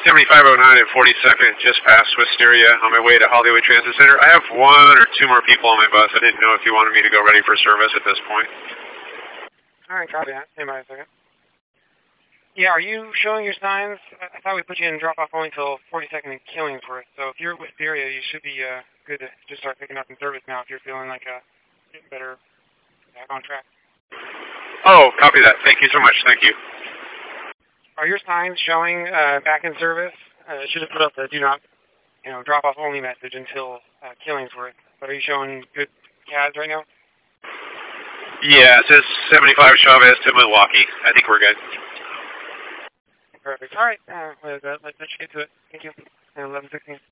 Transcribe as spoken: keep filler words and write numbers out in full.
seventy-five oh nine and forty-second, just past Wisteria, on my way to Hollywood Transit Center. I have one or two more people on my bus. I didn't know if you wanted me to go ready for service at this point. All right, copy that. Stand by a second. Yeah, are you showing your signs? I thought we put you in drop-off only until forty-second and Killingsworth. So if you're at Wisteria, you should be uh, good to just start picking up in service now if you're feeling like uh, getting better back on track. Oh, copy that. Thank you so much. Thank you. Are your signs showing uh, back in service? Uh, should have put up the do not, you know, drop off only message until uh, Killingsworth. But are you showing good C A Ds right now? Yeah, it says seventy-five Chavez to Milwaukee. I think we're good. Perfect. All right. Uh, let's, uh, let's get to it. Thank you. eleven sixteen.